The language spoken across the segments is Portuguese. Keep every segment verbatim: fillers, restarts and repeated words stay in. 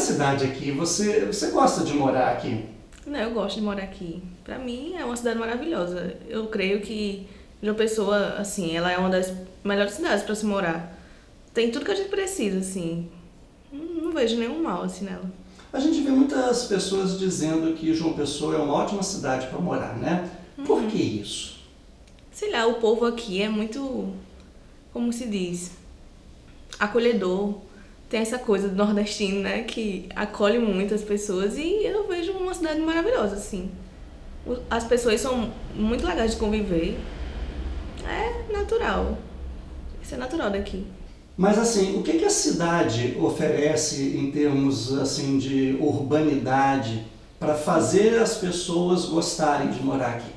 cidade aqui? Você, você gosta de morar aqui? Não, eu gosto de morar aqui. Pra mim é uma cidade maravilhosa. Eu creio que João Pessoa, assim, ela é uma das melhores cidades pra se morar. Tem tudo que a gente precisa, assim. Não, não vejo nenhum mal, assim, nela. A gente vê muitas pessoas dizendo que João Pessoa é uma ótima cidade para morar, né? Por que isso? Sei lá, o povo aqui é muito, como se diz, acolhedor. Tem essa coisa do nordestino, né, que acolhe muitas pessoas e eu vejo uma cidade maravilhosa, assim. O- As pessoas são muito legais de conviver. É natural. Isso é natural daqui. Mas assim, o que que a cidade oferece em termos assim de urbanidade para fazer as pessoas gostarem de morar aqui?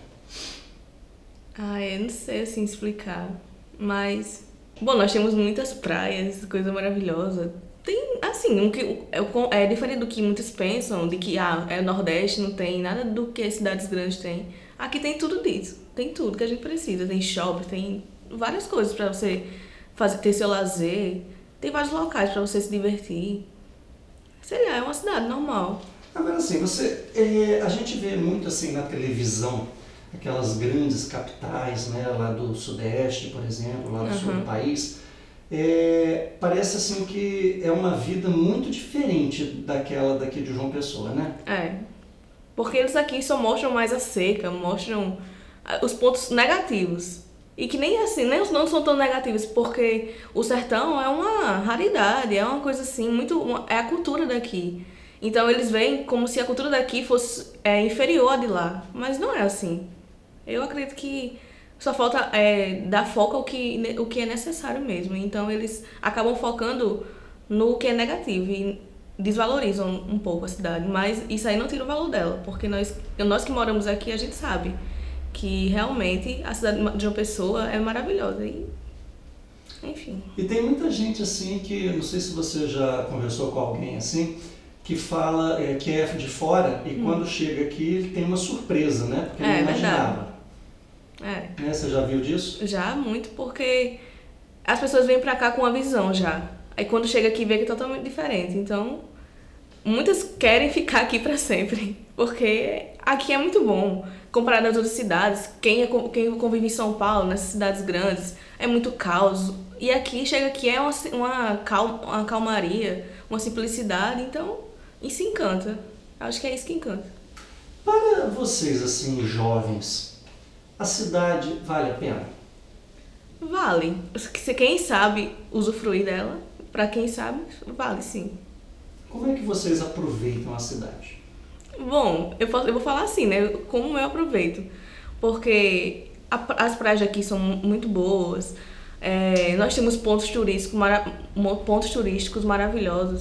Ah, eu não sei assim explicar. Mas, bom, nós temos muitas praias, coisa maravilhosa. Tem, assim, um que, é, o- é diferente do que muitos pensam, de que ah, é o Nordeste, não tem nada do que as cidades grandes têm. Aqui tem tudo disso. Tem tudo que a gente precisa. Tem shopping, tem várias coisas pra você fazer, ter seu lazer. Tem vários locais pra você se divertir. Sei lá, é uma cidade normal. Agora assim, você, eh, a gente vê muito assim na televisão, aquelas grandes capitais, né, lá do Sudeste, por exemplo, lá do sul do Aham. país, eh, parece assim que é uma vida muito diferente daquela daqui de João Pessoa, né? É. Porque eles aqui só mostram mais a seca, mostram ah, os pontos negativos. E que nem assim, nem os não são tão negativos, porque o sertão é uma raridade, é uma coisa assim, muito. uma- é a cultura daqui. Então eles veem como se a cultura daqui fosse é, inferior à de lá. Mas não é assim. Eu acredito que só falta é, dar foco ao que, ne- o que é necessário mesmo. Então eles acabam focando no que é negativo e desvalorizam um pouco a cidade. Mas isso aí não tira o valor dela, porque nós, nós que moramos aqui, a gente sabe que realmente a cidade de João Pessoa é maravilhosa. E, enfim. E tem muita gente assim que, não sei se você já conversou com alguém assim, que fala eh, que é de fora e quando chega aqui tem uma surpresa, né? Porque não É verdade. imaginava. É. Né? Você já viu disso? Já muito, porque as pessoas vêm pra cá com uma visão já. Aí quando chega aqui vê que é totalmente diferente. Então, muitas querem ficar aqui pra sempre, porque aqui é muito bom. Comparado às outras cidades, quem, é, quem convive em São Paulo, nessas cidades grandes, é muito caos. E aqui, chega aqui, é uma, uma, cal, uma calmaria, uma simplicidade, então isso encanta. Acho que é isso que encanta. Para vocês assim, jovens, a cidade vale a pena? Vale. Se quem sabe usufruir dela, pra quem sabe, vale sim. Como é que vocês aproveitam a cidade? Bom, eu, posso- eu vou falar assim, né? Como eu aproveito. Porque a- as praias aqui são muito boas. É, nós temos pontos turísticos, mara- mo- pontos turísticos maravilhosos.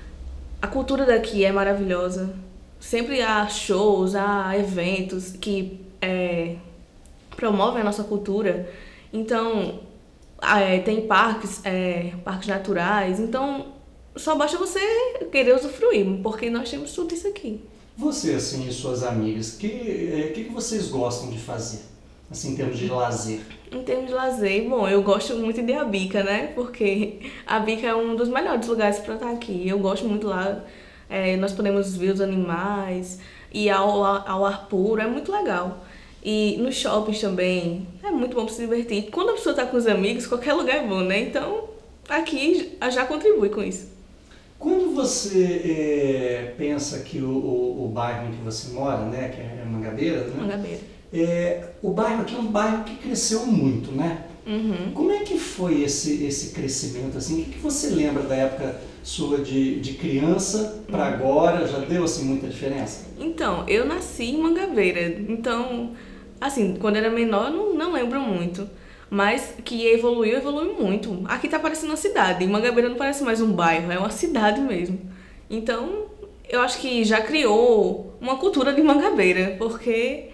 A cultura daqui é maravilhosa. Sempre há shows, há eventos que é, promovem a nossa cultura. Então, ah, é, tem parques, é, parques naturais. Então, só basta você querer usufruir, porque nós temos tudo isso aqui. Você, assim, e suas amigas, que, eh, que, que vocês gostam de fazer? Assim, em termos de lazer? Em termos de lazer, bom, eu gosto muito de Abica, né? Porque a Bica é um dos melhores lugares para estar aqui. Eu gosto muito lá. É, nós podemos ver os animais e ao, ao ar puro, é muito legal. E nos shoppings também, é muito bom para se divertir. Quando a pessoa está com os amigos, qualquer lugar é bom, né? Então, aqui já contribui com isso. Quando você eh, pensa que o, o, o bairro em que você mora, né, que é Mangabeira, né, Mangabeira. é, o bairro aqui é um bairro que cresceu muito, né? Uhum. Como é que foi esse, esse crescimento? Assim? O que, que você lembra da época sua de, de criança para agora? Já deu assim muita diferença? Então, eu nasci em Mangabeira, então, assim, quando era menor eu não, não lembro muito, mas que evoluiu, evoluiu muito. Aqui tá parecendo uma cidade, Mangabeira não parece mais um bairro, é uma cidade mesmo. Então, eu acho que já criou uma cultura de Mangabeira, porque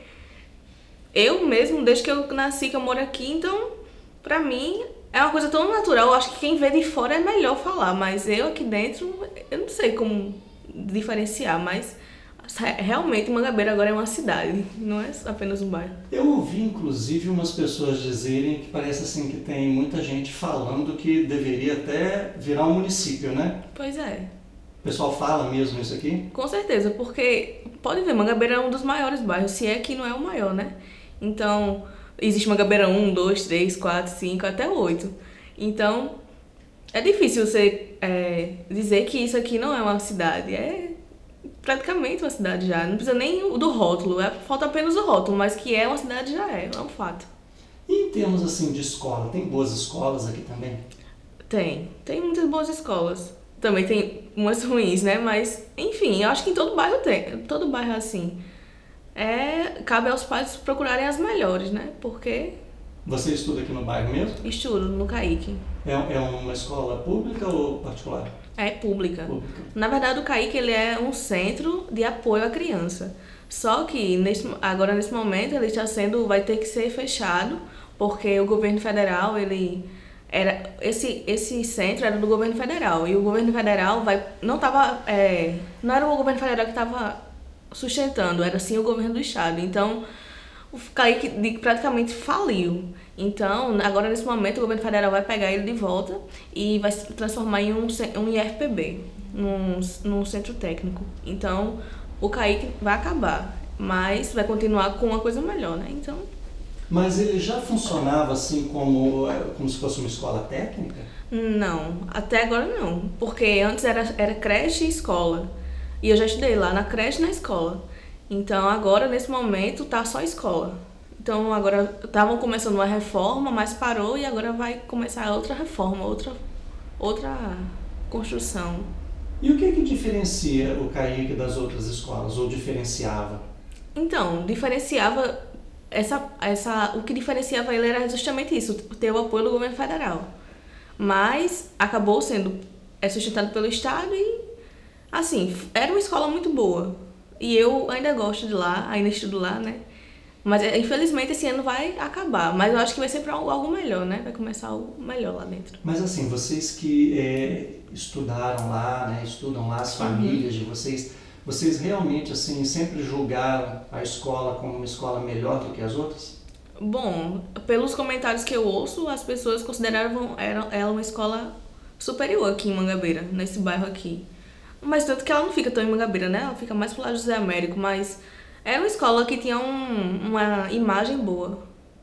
eu mesmo, desde que eu nasci, que eu moro aqui, então, pra mim, é uma coisa tão natural. Eu acho que quem vê de fora é melhor falar, mas eu aqui dentro, eu não sei como diferenciar, mas re- realmente Mangabeira agora é uma cidade, não é apenas um bairro. Eu ouvi inclusive umas pessoas dizerem que parece assim que tem muita gente falando que deveria até virar um município, né? Pois é. pessoal fala mesmo isso aqui? Com certeza, porque pode ver, Mangabeira é um dos maiores bairros, se é que não é o maior, né? Então, existe Mangabeira um, dois, três, quatro, cinco, até oito. Então, é difícil você é, dizer que isso aqui não é uma cidade. É praticamente uma cidade já. Não precisa nem do rótulo, é, falta apenas o rótulo, mas que é uma cidade já é, é um fato. E em termos assim de escola, tem boas escolas aqui também? Tem, tem muitas boas escolas. Também tem umas ruins, né? Mas, enfim, eu acho que em todo bairro tem. Todo bairro é assim. É, cabe aos pais procurarem as melhores, né? Porque Você estuda aqui no bairro mesmo? estudo no Caique. É, é uma escola pública ou particular? É pública. Pública. Na verdade, o Caique ele é um centro de apoio à criança. Só que nesse, agora nesse momento ele está sendo, vai ter que ser fechado, porque o governo federal ele era esse esse centro era do governo federal e o governo federal vai não tava é, não era o governo federal que estava sustentando, era sim o governo do estado. Então o Caique de- praticamente faliu. Então, agora nesse momento, o governo federal vai pegar ele de volta e vai se transformar em um, ce- um I F P B, num, num centro técnico. Então, o Caique vai acabar, mas vai continuar com uma coisa melhor, né? Então, Mas ele já funcionava assim como, é, como se fosse uma escola técnica? não, até agora não, porque antes era, era creche e escola. E eu já estudei lá na creche e na escola. Então, agora, nesse momento, tá só escola. Então, agora estavam começando uma reforma, mas parou e agora vai começar outra reforma, outra, outra construção. E o que que diferencia o Caique das outras escolas, ou diferenciava? Então, diferenciava essa, essa, o que diferenciava ele era justamente isso, ter o apoio do governo federal. Mas acabou sendo é sustentado pelo estado e assim, era uma escola muito boa. E eu ainda gosto de lá, ainda estudo lá, né? Mas é, infelizmente esse ano vai acabar. Mas eu acho que vai ser para algo, algo melhor, né? Vai começar algo melhor lá dentro. Mas assim, vocês que é, estudaram lá, né, estudam lá, as famílias de vocês, vocês realmente assim sempre julgaram a escola como uma escola melhor do que as outras? Bom, pelos comentários que eu ouço, as pessoas consideravam ela, ela uma escola superior aqui em Mangabeira, nesse bairro aqui. Mas tanto que ela não fica tão em Mangabeira, né? Ela fica mais pro lado José Américo, mas era uma escola que tinha um, uma imagem boa.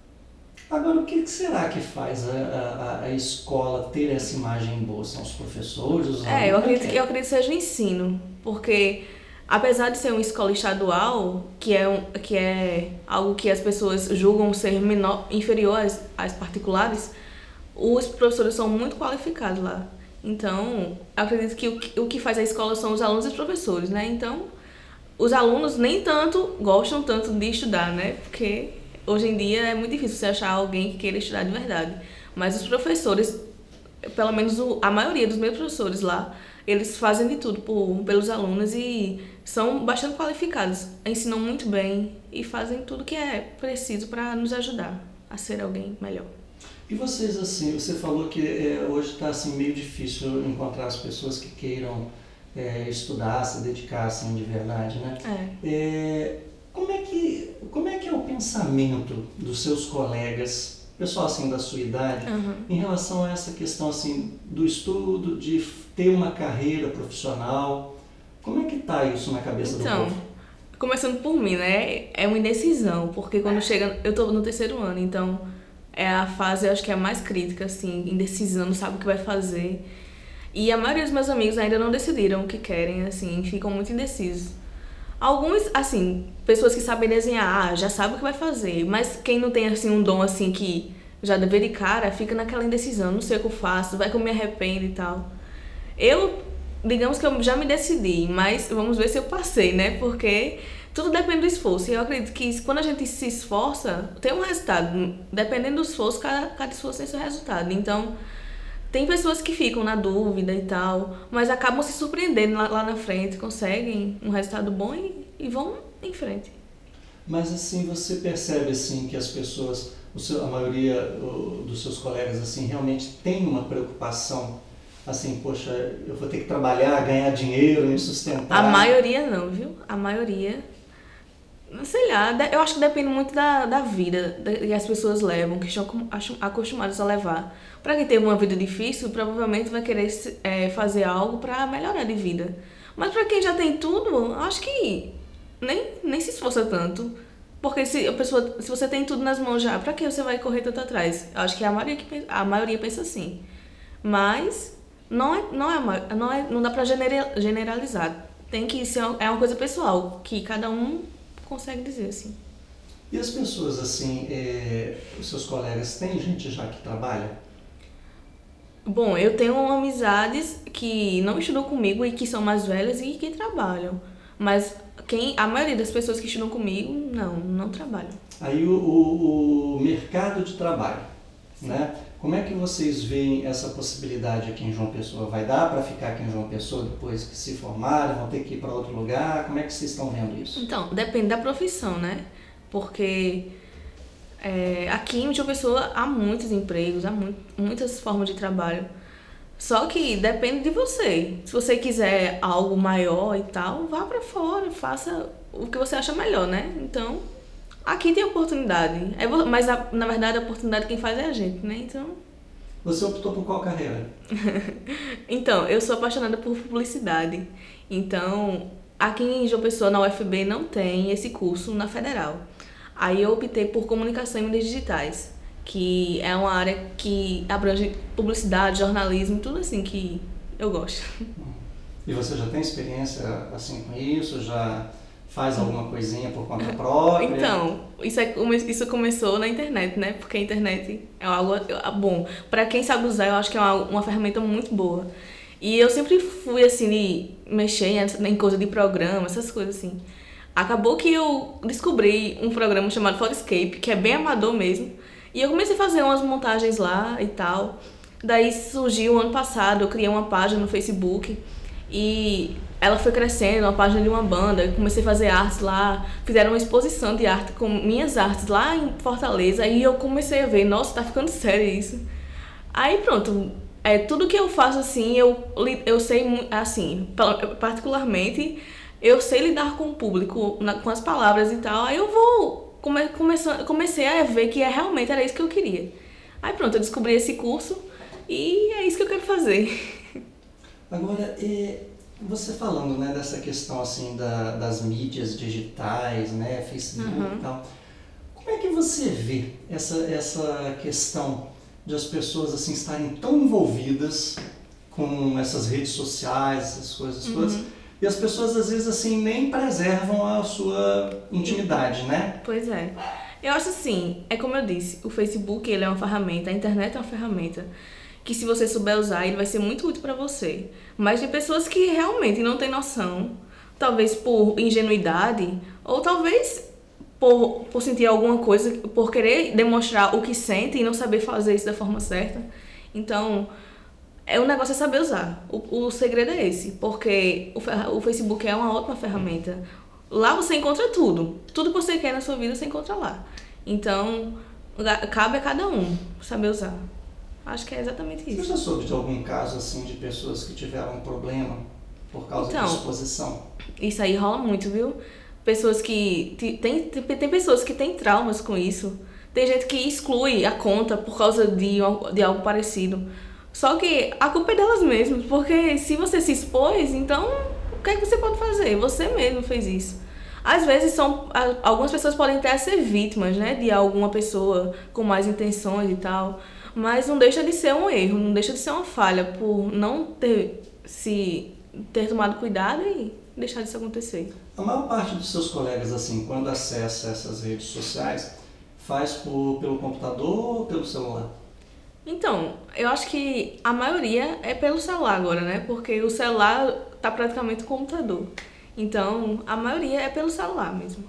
Agora, o que que será que faz a, a, a escola ter essa imagem boa? São os professores, os É, eu alunos? Como é acredito que que eu é? acredito que seja o ensino, porque apesar de ser uma escola estadual, que é, um, que é algo que as pessoas julgam ser menor, inferior às, às particulares, os professores são muito qualificados lá. Então, eu acredito que o, que o que faz a escola são os alunos e os professores, né? Então, os alunos nem tanto gostam tanto de estudar, né? Porque hoje em dia é muito difícil você achar alguém que queira estudar de verdade. Mas os professores, pelo menos o- a maioria dos meus professores lá, eles fazem de tudo por, pelos alunos e são bastante qualificados, ensinam muito bem e fazem tudo que é preciso para nos ajudar a ser alguém melhor. E vocês, assim, você falou que é, hoje está assim, meio difícil encontrar as pessoas que queiram é, estudar, se dedicar assim, de verdade, né? É. É, como, é que, como é que é o pensamento dos seus colegas, pessoal assim da sua idade, Aham. em relação a essa questão assim, do estudo, de f- ter uma carreira profissional? Como é que está isso na cabeça do Então, povo? começando por mim, né? É uma indecisão, porque quando chega. Eu tô no terceiro ano, então é a fase, eu acho que é a mais crítica, assim, indecisão, não sabe o que vai fazer. E a maioria dos meus amigos ainda não decidiram o que querem, assim, ficam muito indecisos. Alguns, assim, pessoas que sabem desenhar, ah, já sabem o que vai fazer, mas quem não tem, assim, um dom, assim, que já deve de cara, fica naquela indecisão, não sei o que eu faço, vai que eu me arrependo e tal. Eu, digamos que eu já me decidi, mas vamos ver se eu passei, né? Porque tudo depende do esforço. E eu acredito que quando a gente se esforça, tem um resultado. Dependendo do esforço, cada, cada esforço tem seu resultado. Então, tem pessoas que ficam na dúvida e tal, mas acabam se surpreendendo lá, lá na frente, conseguem um resultado bom e, e vão em frente. Mas assim, você percebe assim que as pessoas, o seu- a maioria o, dos seus colegas assim realmente tem uma preocupação assim, poxa, eu vou ter que trabalhar, ganhar dinheiro, me A sustentar. maioria não, viu? A maioria Sei lá, de- eu acho que depende muito da, da vida da- que as pessoas levam, que estão acom- acham- acostumadas a levar. Pra quem teve uma vida difícil, provavelmente vai querer se- é, fazer algo pra melhorar de vida. Mas pra quem já tem tudo, acho que nem, nem se esforça tanto. Porque se a pessoa, se você tem tudo nas mãos já, pra que você vai correr tanto atrás? Eu acho que a maioria, que pensa, a maioria pensa assim. Mas não é, não é, ma- não é, não dá pra genera- generalizar. Tem que ser, uma- é uma coisa pessoal, que cada um consegue dizer assim. E as pessoas, assim, é, os seus colegas, tem gente já que trabalha? Bom, eu tenho amizades que não estudam comigo e que são mais velhas e que trabalham. Mas quem, a maioria das pessoas que estudam comigo, não, não trabalham. Aí o, o, o mercado de trabalho, Sim. né? Como é que vocês veem essa possibilidade aqui em João Pessoa? Vai dar para ficar aqui em João Pessoa depois que se formarem? Vão ter que ir para outro lugar? Como é que vocês estão vendo isso? Então, depende da profissão, né? Porque é, aqui em João Pessoa há muitos empregos, há mu- muitas formas de trabalho. Só que depende de você. Se você quiser algo maior e tal, vá pra fora, faça o que você acha melhor, né? Então, aqui tem oportunidade. É vo- mas a- na verdade a oportunidade quem faz é a gente, né? Então, Você optou por qual carreira? então eu sou apaixonada por publicidade. Então, aqui em João Pessoa, na U F B, não tem esse curso na Federal. Aí eu optei por comunicação e mídias digitais, que é uma área que abrange publicidade, jornalismo, tudo assim que eu gosto. E você já tem experiência assim com isso? Já faz alguma coisinha por conta própria? Então, isso, é, come- isso começou na internet, né? Porque a internet é algo é bom. Pra quem sabe usar, eu acho que é uma, uma ferramenta muito boa. E eu sempre fui assim, de mexer em, em coisa de programa, essas coisas assim. Acabou que eu descobri um programa chamado Photoscape, que é bem amador mesmo. E eu comecei a fazer umas montagens lá e tal. Daí surgiu ano passado, eu criei uma página no Facebook e ela foi crescendo, uma página de uma banda. Eu comecei a fazer artes lá, fizeram uma exposição de arte com minhas artes lá em Fortaleza. E eu comecei a ver, nossa, tá ficando sério isso. Aí pronto, é, tudo que eu faço assim, eu, li- eu sei, mu- assim, pa- particularmente, eu sei lidar com o público, na- com as palavras e tal. Aí eu vou, come, começando, comecei a ver que é, realmente era isso que eu queria. Aí pronto, eu descobri esse curso e é isso que eu quero fazer. Agora, é, você falando, né, dessa questão assim da- das mídias digitais, né, Facebook Uhum. e tal, como é que você vê essa, essa questão de as pessoas assim estarem tão envolvidas com essas redes sociais, essas coisas todas, Uhum. e as pessoas às vezes assim nem preservam a sua intimidade, né? Pois é. Eu acho assim, é como eu disse, o Facebook ele é uma ferramenta, a internet é uma ferramenta que se você souber usar, ele vai ser muito útil pra você. Mas tem pessoas que realmente não têm noção, talvez por ingenuidade, ou talvez por, por sentir alguma coisa, por querer demonstrar o que sente e não saber fazer isso da forma certa. Então, é, o negócio é saber usar. O, o segredo é esse, porque o, ferra- o Facebook é uma ótima ferramenta. Lá você encontra tudo. Tudo que você quer na sua vida você encontra lá. Então, ga- cabe a cada um saber usar. Acho que é exatamente Você isso. já soube de algum caso assim de pessoas que tiveram um problema por causa Então, de exposição? Isso aí rola muito, viu? Pessoas que. ti- Tem, tem, tem pessoas que têm traumas com isso. Tem gente que exclui a conta por causa de, al- de algo parecido. Só que a culpa é delas mesmas, porque se você se expôs, então o que é que você pode fazer? Você mesmo fez isso. Às vezes são. a- Algumas pessoas podem até ser vítimas, né? De alguma pessoa com mais intenções e tal. Mas não deixa de ser um erro, não deixa de ser uma falha por não ter se ter tomado cuidado e deixar disso acontecer. A maior parte dos seus colegas, assim, quando acessa essas redes sociais, faz por, pelo computador ou pelo celular? Então, eu acho que a maioria é pelo celular agora, né? Porque o celular tá praticamente um computador. Então, a maioria é pelo celular mesmo.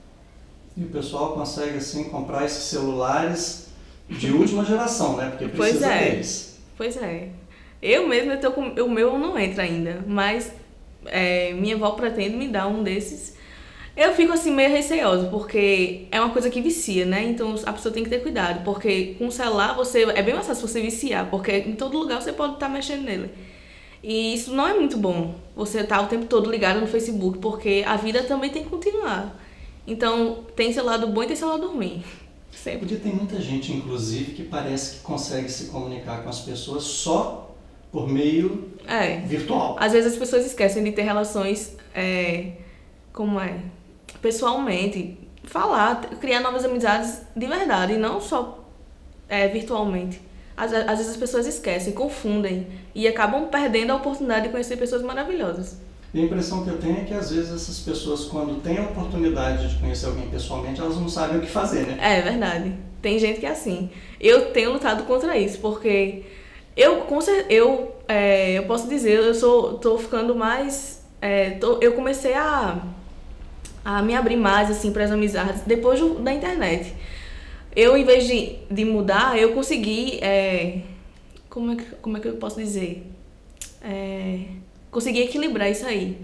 E o pessoal consegue, assim, comprar esses celulares de última geração, né? Porque Pois precisa é. deles. Pois é. Eu mesma eu tô com o meu não entra ainda, mas é, minha avó pretende me dar um desses. Eu fico assim meio receosa, porque é uma coisa que vicia, né? Então a pessoa tem que ter cuidado, porque com o celular você é bem mais fácil você viciar, porque em todo lugar você pode estar mexendo nele. E isso não é muito bom. Você tá o tempo todo ligado no Facebook, porque a vida também tem que continuar. Então, tem seu lado bom e tem seu lado ruim. Sempre. Porque tem muita gente, inclusive, que parece que consegue se comunicar com as pessoas só por meio É. virtual. Às vezes as pessoas esquecem de ter relações, é, como é, pessoalmente, falar, criar novas amizades de verdade, e não só é, virtualmente. Às, às vezes as pessoas esquecem, confundem e acabam perdendo a oportunidade de conhecer pessoas maravilhosas. E a impressão que eu tenho é que às vezes essas pessoas, quando têm a oportunidade de conhecer alguém pessoalmente, elas não sabem o que fazer, né? É verdade. Tem gente que é assim. Eu tenho lutado contra isso, porque eu, com cer- eu, é, eu posso dizer, eu sou, tô ficando mais, é, tô- eu comecei a, a me abrir mais assim para as amizades depois do- da internet. Eu, em vez de, de mudar, eu consegui, é, como é que, como é que eu posso dizer? É, consegui equilibrar isso aí.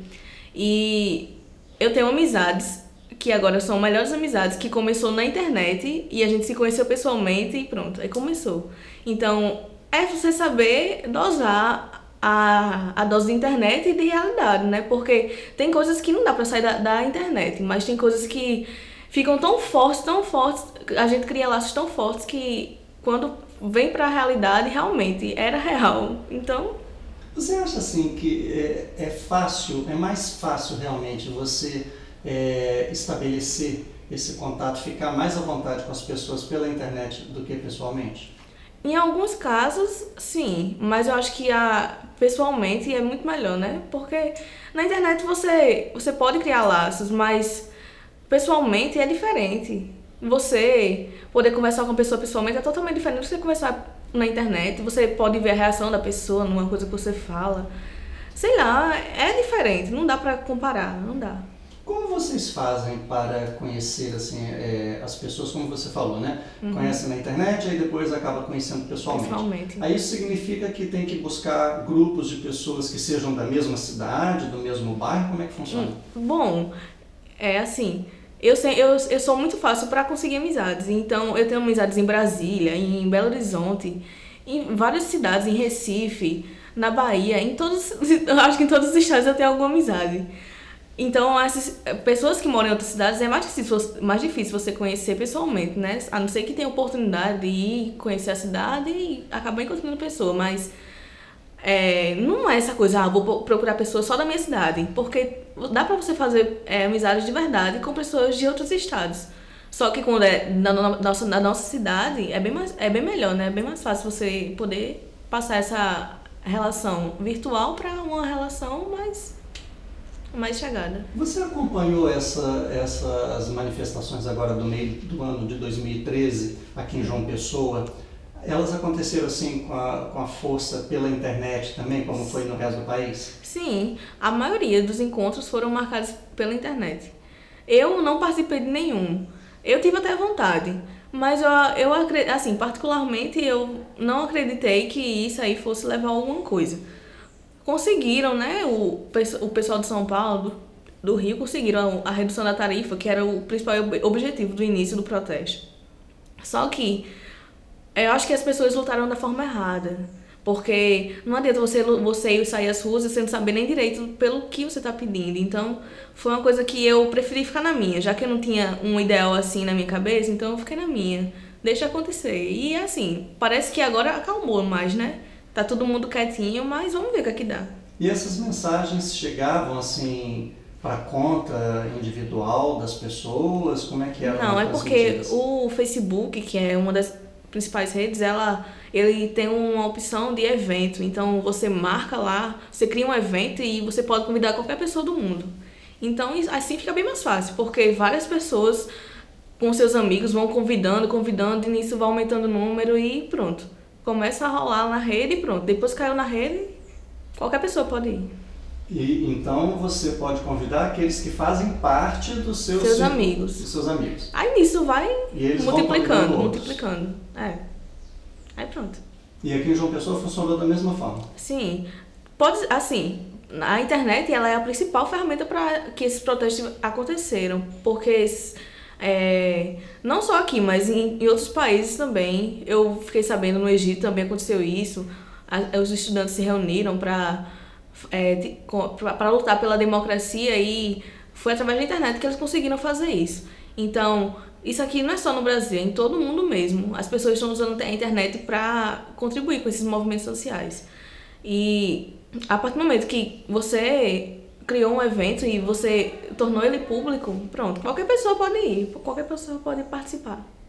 E eu tenho amizades que agora são melhores amizades, que começou na internet e a gente se conheceu pessoalmente e pronto, aí começou. Então, é você saber dosar a, a dose de internet e de realidade, né? Porque tem coisas que não dá pra sair da, da internet, mas tem coisas que ficam tão fortes, tão fortes, a gente cria laços tão fortes que quando vem pra realidade, realmente era real. Então, Você acha assim que é, é fácil, é mais fácil realmente você é, estabelecer esse contato, ficar mais à vontade com as pessoas pela internet do que pessoalmente? em alguns casos, sim, mas eu acho que a, pessoalmente é muito melhor, né? Porque na internet você, você pode criar laços, mas pessoalmente é diferente. Você poder conversar com a pessoa pessoalmente é totalmente diferente de você conversar na internet. Você pode ver a reação da pessoa numa coisa que você fala. Sei lá, é diferente, não dá pra comparar, não dá. Como vocês fazem para conhecer assim é, as pessoas, como você falou, né? Conhece na internet e depois acaba conhecendo pessoalmente. Pessoalmente. Aí isso significa que tem que buscar grupos de pessoas que sejam da mesma cidade, do mesmo bairro? Como é que funciona? Bom, é assim, eu, sei, eu, eu sou muito fácil para conseguir amizades. Então, eu tenho amizades em Brasília, em Belo Horizonte, em várias cidades, em Recife, na Bahia, em todos, eu acho que em todos os estados eu tenho alguma amizade. Então, essas pessoas que moram em outras cidades é mais difícil, mais difícil você conhecer pessoalmente, né? A não ser que tenha oportunidade de ir conhecer a cidade e acabar encontrando a pessoa, mas é, não é essa coisa, ah, vou procurar pessoas só da minha cidade, porque dá pra você fazer é, amizades de verdade com pessoas de outros estados. Só que quando é na, no- nossa, na nossa cidade, é bem, mais, é bem melhor, né? É bem mais fácil você poder passar essa relação virtual pra uma relação mais, mais chegada. Você acompanhou essa, essas manifestações agora do meio do ano de dois mil e treze aqui em João Pessoa? Elas aconteceram assim com a, com a força pela internet também, como foi no resto do país? Sim, a maioria dos encontros foram marcados pela internet. Eu não participei de nenhum. Eu tive até vontade, mas eu, eu acre- assim, particularmente eu não acreditei que isso aí fosse levar a alguma coisa. Conseguiram, né? O, pesso- o pessoal de São Paulo, do, do Rio, conseguiram a, a redução da tarifa, que era o principal ob- objetivo do início do protesto. Só que eu acho que as pessoas lutaram da forma errada. Porque não adianta você, lu- você ir sair às ruas e você não saber nem direito pelo que você está pedindo. Então, foi uma coisa que eu preferi ficar na minha. Já que eu não tinha um ideal assim na minha cabeça, então eu fiquei na minha. Deixa acontecer. E assim, parece que agora acalmou mais, né? Tá todo mundo quietinho, mas vamos ver o que é que dá. E essas mensagens chegavam assim para conta individual das pessoas? Como é que eram Não, é porque transmitidas? o Facebook, que é uma das principais redes, ela, ele tem uma opção de evento. Então você marca lá, você cria um evento e você pode convidar qualquer pessoa do mundo. Então isso- assim fica bem mais fácil, porque várias pessoas com seus amigos vão convidando, convidando, e nisso vai aumentando o número e pronto. Começa a rolar na rede e pronto. Depois caiu na rede, qualquer pessoa pode ir. E então você pode convidar aqueles que fazem parte do seu Seus círculo- amigos. dos seus amigos. Aí nisso vai E eles vão multiplicando, convidando outros. multiplicando. É. Aí pronto. E aqui em João Pessoa funcionou da mesma forma. Sim, pode, assim, a internet ela é a principal ferramenta para que esses protestos aconteceram, porque é, não só aqui, mas em, em outros países também. Eu fiquei sabendo no Egito também aconteceu isso. A- os estudantes se reuniram para é, para lutar pela democracia e Foi através da internet que eles conseguiram fazer isso. Então, isso aqui não é só no Brasil, é em todo mundo mesmo. As pessoas estão usando a internet para contribuir com esses movimentos sociais. E a partir do momento que você criou um evento e você tornou ele público, pronto, qualquer pessoa pode ir, qualquer pessoa pode participar.